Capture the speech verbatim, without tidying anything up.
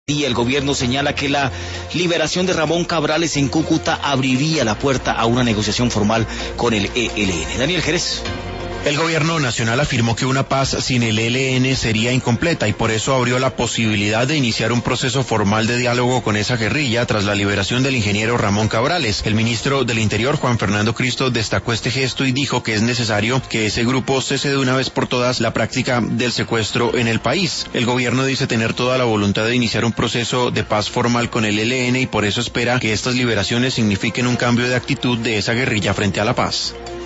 Y el gobierno señala que la liberación de Ramón Cabrales en Cúcuta abriría la puerta a una negociación formal con el E L N. Daniel Jerez. El gobierno nacional afirmó que una paz sin el E L N sería incompleta y por eso abrió la posibilidad de iniciar un proceso formal de diálogo con esa guerrilla tras la liberación del ingeniero Ramón Cabrales. El ministro del Interior, Juan Fernando Cristo, destacó este gesto y dijo que es necesario que ese grupo cese de una vez por todas la práctica del secuestro en el país. El gobierno dice tener toda la voluntad de iniciar un proceso de paz formal con el E L N y por eso espera que estas liberaciones signifiquen un cambio de actitud de esa guerrilla frente a la paz.